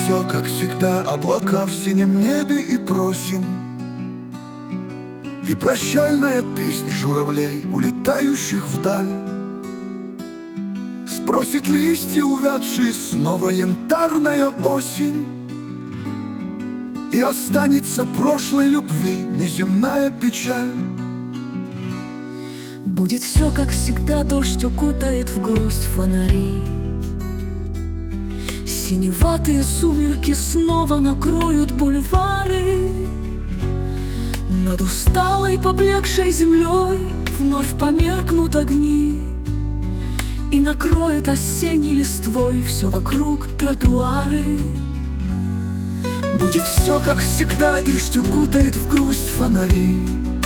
все, как всегда, облака в синем небе и просим. И прощальная песня журавлей, улетающих вдаль. Спросит листья увядшие снова янтарная осень, и останется прошлой любви неземная печаль. Будет все, как всегда, дождь укутает в грусть фонари. Синеватые сумерки снова накроют бульвары. Над усталой, поблекшей землей вновь померкнут огни, и накроет осенней листвой все вокруг тротуары. Будет все, как всегда, дождь укутает в грусть фонари.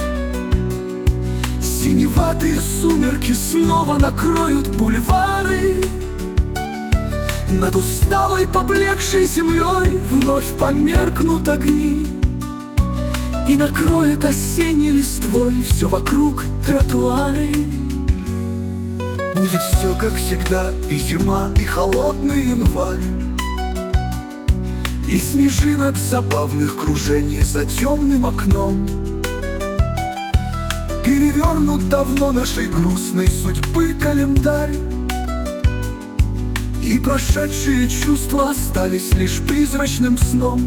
Синеватые сумерки снова накроют бульвары. Над усталой, поблекшей землей вновь померкнут огни, и накроет осенней листвой все вокруг тротуары. Будет все, как всегда, и зима, и холодный январь, и снежинок забавных кружений за темным окном. Перевернут давно нашей грустной судьбы календарь, и прошедшие чувства остались лишь призрачным сном.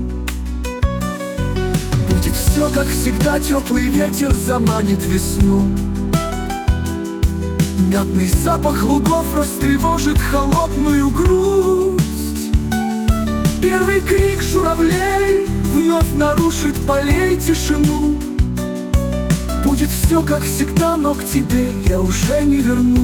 Будет все, как всегда, теплый ветер заманит весну. Мятный запах лугов растревожит холодную грусть. Первый крик журавлей вновь нарушит полей тишину. Будет все, как всегда, но к тебе я уже не вернусь.